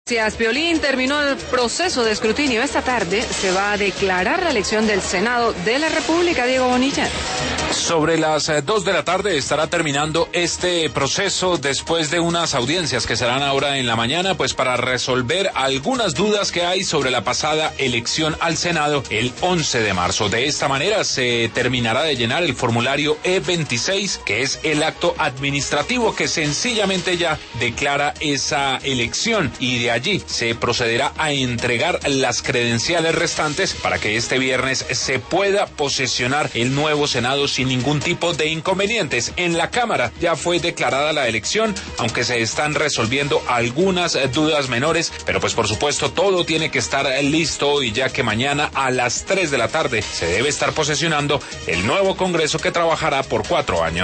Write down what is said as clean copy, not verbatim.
Gracias, Piolín. Terminó el proceso de escrutinio. Esta tarde se va a declarar la elección del Senado de la República. Diego Bonilla. Sobre las 2 de la tarde estará terminando este proceso después de unas audiencias que serán ahora en la mañana, pues para resolver algunas dudas que hay sobre la pasada elección al Senado el 11 de marzo. De esta manera se terminará de llenar el formulario E26, que es el acto administrativo que sencillamente ya declara esa elección, y de allí se procederá a entregar las credenciales restantes para que este viernes se pueda posesionar el nuevo Senado sin ningún tipo de inconvenientes. En la Cámara ya fue declarada la elección, aunque se están resolviendo algunas dudas menores, pero pues por supuesto todo tiene que estar listo, y ya que mañana a las 3 de la tarde se debe estar posesionando el nuevo Congreso que trabajará por 4 años.